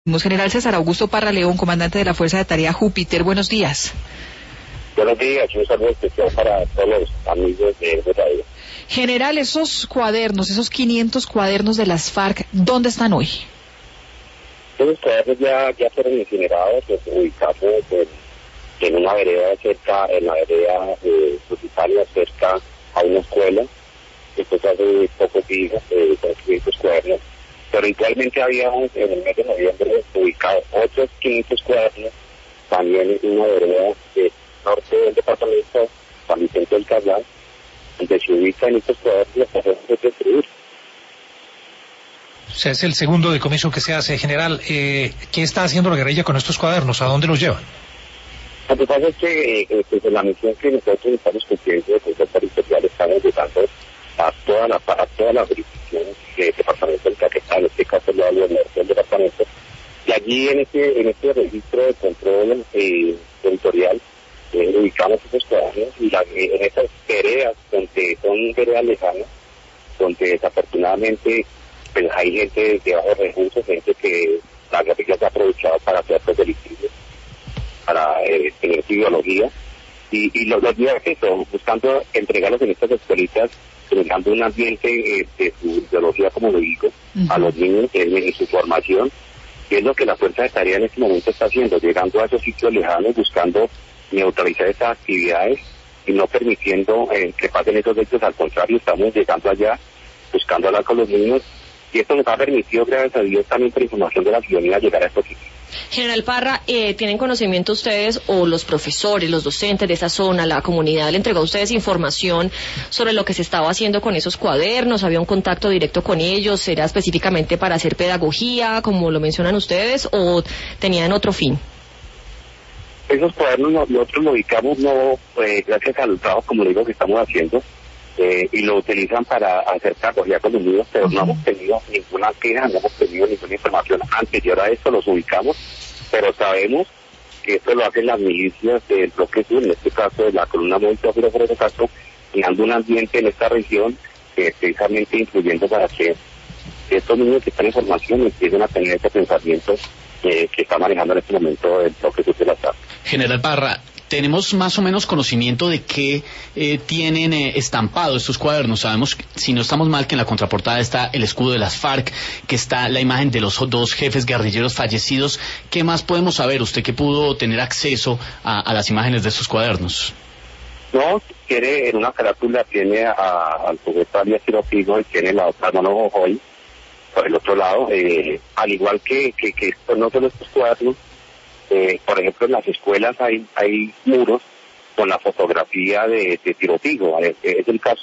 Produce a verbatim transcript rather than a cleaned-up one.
General César Augusto Parra León, comandante de la Fuerza de Tarea Júpiter, buenos días. Buenos días, un saludo especial para todos los amigos de Radio. General, esos cuadernos, esos quinientos cuadernos de las FARC, ¿dónde están hoy? Esos cuadernos ya, ya fueron incinerados, los ubicamos en, en una vereda cerca, en la vereda de Italia, cerca a una escuela. Después hace pocos días eh, quinientos cuadernos. Pero igualmente habíamos en el mes de noviembre ubicado otros quinientos cuadernos también en una vereda del norte del departamento, San Vicente del Carral, donde se ubican estos cuadernos para destruir. O sea, es el segundo decomiso que se hace. General, eh, ¿qué está haciendo la guerrilla con estos cuadernos? ¿A dónde los llevan? Lo que pasa es que eh, pues, la misión que nosotros estamos cumpliendo de control territorial estamos llegando a toda la a toda la jurisdicción del departamento del Caquetá, en este caso lo hablo del norte del departamento, y allí en este en este registro de control eh, territorial eh, ubicamos esos cuadernos y la, eh, en esas veredas donde son veredas lejanas, donde desafortunadamente pues hay gente de bajos recursos, gente que la guerrilla se ha aprovechado para hacer actos delictivos, para eh, tener su ideología, y, y los, los días que son buscando entregarlos en estas escuelitas, generando un ambiente eh, de su ideología, como lo digo, uh-huh. a los niños en, en su formación, y es lo que la Fuerza de Tarea en este momento está haciendo, llegando a esos sitios lejanos, buscando neutralizar estas actividades y no permitiendo eh, que pasen esos hechos. Al contrario, estamos llegando allá, buscando hablar con los niños, y esto nos ha permitido, gracias a Dios, también por información de la ciudadanía, llegar a estos sitios. General Parra, eh, ¿tienen conocimiento ustedes o los profesores, los docentes de esa zona, la comunidad, le entregó a ustedes información sobre lo que se estaba haciendo con esos cuadernos? ¿Había un contacto directo con ellos? ¿Era específicamente para hacer pedagogía, como lo mencionan ustedes, o tenían otro fin? Esos cuadernos nosotros lo ubicamos no eh, gracias al trabajo, como le digo, que estamos haciendo, eh, y lo utilizan para hacer pedagogía con los niños, pero uh-huh. no hemos tenido ninguna queja, no hemos tenido ninguna información anterior a esto, los ubicamos, pero sabemos que esto lo hacen las milicias del bloque sur, en este caso de la columna móvil Teófilo Ferreira Castro, creando un ambiente en esta región que precisamente influyendo para que estos niños que están en formación empiecen a tener ese pensamiento eh, que está manejando en este momento el bloque sur de la tarde. General Parra, ¿tenemos más o menos conocimiento de qué eh, tienen eh, estampado estos cuadernos? Sabemos, si no estamos mal, que en la contraportada está el escudo de las FARC, que está la imagen de los dos jefes guerrilleros fallecidos. ¿Qué más podemos saber? ¿Usted que pudo tener acceso a, a las imágenes de estos cuadernos? No, tiene en una carátula, tiene a, al sujeto alias Tirofigo y tiene la otra mano hoy por el otro lado, eh, al igual que, que, que estos, no solo estos cuadernos. Eh, por ejemplo, en las escuelas hay hay muros con la fotografía de, de Tirofigo. Es, es el caso